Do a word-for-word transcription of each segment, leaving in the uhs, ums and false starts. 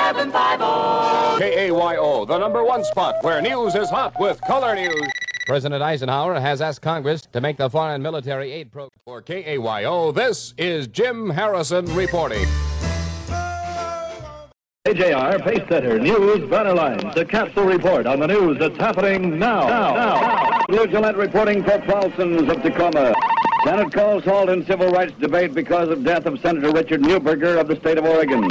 seven five zero. K A Y O, the number one spot where news is hot with color news. President Eisenhower has asked Congress to make the foreign military aid program. For K A Y O, this is Jim Harrison reporting. K J R Pace Setter News Banner Lines, the capsule report on the news that's happening now. Now, now. Lou Gillette reporting for Paulson's of Tacoma. Senate calls halt in civil rights debate because of death of Senator Richard Neuberger of the state of Oregon.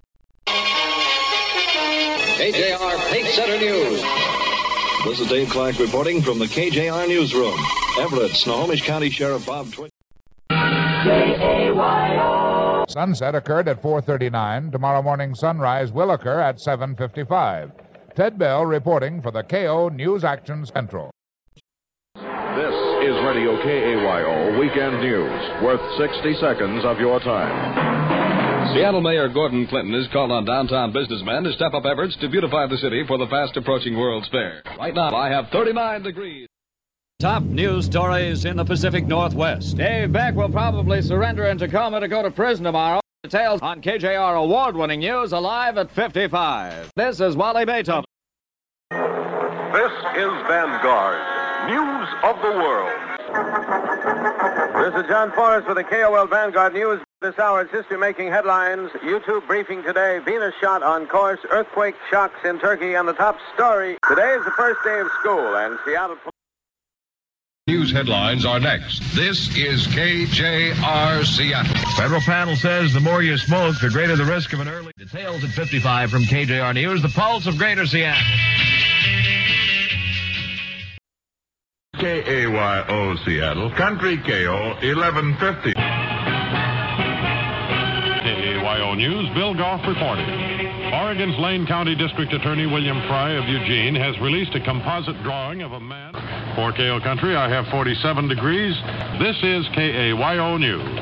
K J R Pace Setter News. This is Dave Clark reporting from the K J R Newsroom. Everett, Snohomish County Sheriff Bob Twitch. K A Y O. Sunset occurred at four thirty-nine. Tomorrow morning sunrise will occur at seven fifty-five. Ted Bell reporting for the K O News Action Central. This is Radio K A Y O Weekend News, worth sixty seconds of your time. Seattle Mayor Gordon Clinton has called on downtown businessmen to step up efforts to beautify the city for the fast-approaching World's Fair. Right now, I have thirty-nine degrees. Top news stories in the Pacific Northwest. Dave Beck will probably surrender in Tacoma to go to prison tomorrow. Details on K J R award-winning news alive at fifty-five. This is Wally Beethoven. This is Vanguard, news of the world. This is John Forrest with the K O L Vanguard News. This hour's history-making headlines. YouTube briefing today. Venus shot on course. Earthquake shocks in Turkey. And the top story. Today is the first day of school, and Seattle... News headlines are next. This is K J R Seattle. Federal panel says the more you smoke, the greater the risk of an early... Details at fifty-five from K J R News, the pulse of Greater Seattle. K A Y O Seattle, Country K O, eleven fifty. K A Y O News, Bill Goff reporting. Oregon's Lane County District Attorney William Fry of Eugene has released a composite drawing of a man. For K O Country, I have forty-seven degrees. This is K A Y O News.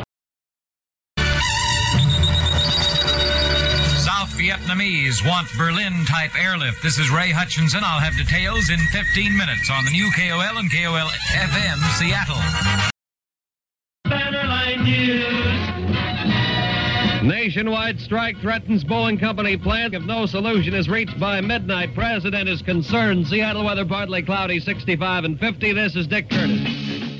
South Vietnamese want Berlin-type airlift. This is Ray Hutchinson. I'll have details in fifteen minutes on the new K O L and K O L F M Seattle. Bannerline News. Nationwide strike threatens Boeing Company plant. If no solution is reached by midnight, President is concerned. Seattle weather partly cloudy, sixty-five and fifty. This is Dick Curtis.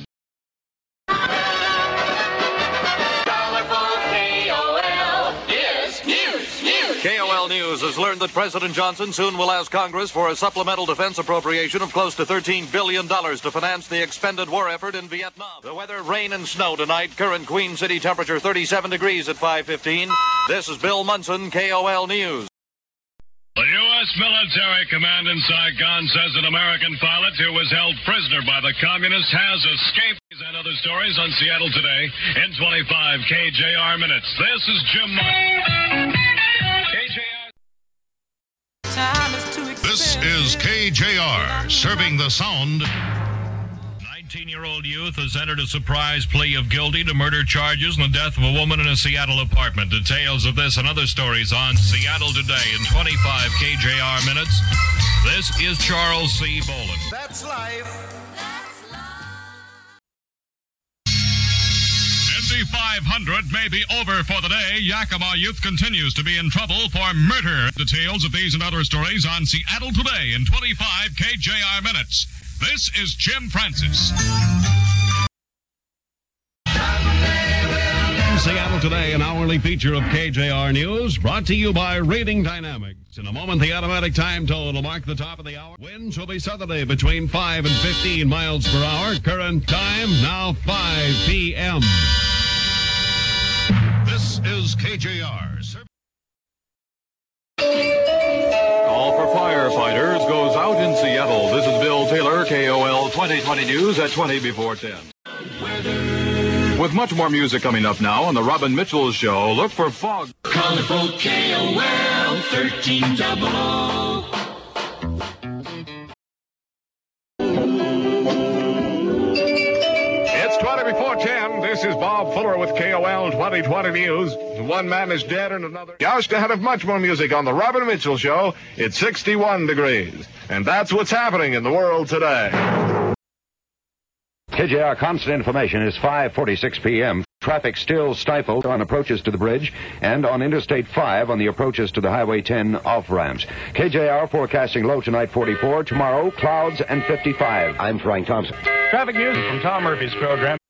K O L News has learned that President Johnson soon will ask Congress for a supplemental defense appropriation of close to thirteen billion dollars to finance the expended war effort in Vietnam. The weather, rain and snow tonight. Current Queen City temperature thirty-seven degrees at five fifteen. This is Bill Munson, K O L News. The U S military command in Saigon says an American pilot who was held prisoner by the communists has escaped. These and other stories on Seattle Today in twenty-five K J R minutes. This is Jim Munson. This is K J R, serving the sound. nineteen-year-old youth has entered a surprise plea of guilty to murder charges in the death of a woman in a Seattle apartment. Details of this and other stories on Seattle Today in twenty-five K J R minutes. This is Charles C. Boland. That's life. Indy five hundred may be over for the day. Yakima youth continues to be in trouble for murder. Details of these and other stories on Seattle Today in twenty-five K J R minutes. This is Jim Francis. Seattle Today, an hourly feature of K J R News, brought to you by Rating Dynamics. In a moment, the automatic time toll will mark the top of the hour. Winds will be southerly between five and fifteen miles per hour. Current time, now five p.m. This is K J R. Call for firefighters goes out in Seattle. This is Bill Taylor, K O L twenty twenty News at twenty before ten. With much more music coming up now on the Robin Mitchell Show, look for Fog. Colorful K O L thirteen double O. It's twenty before ten. This is Bob Fuller with K O L twenty twenty News. One man is dead and another... Just ahead of much more music on the Robin Mitchell Show, it's sixty-one degrees. And that's what's happening in the world today. K J R Constant Information is five forty-six p.m. Traffic still stifled on approaches to the bridge and on Interstate five on the approaches to the Highway ten off-ramps. K J R forecasting low tonight forty-four, tomorrow clouds and fifty-five. I'm Frank Thompson. Traffic news from Tom Murphy's program.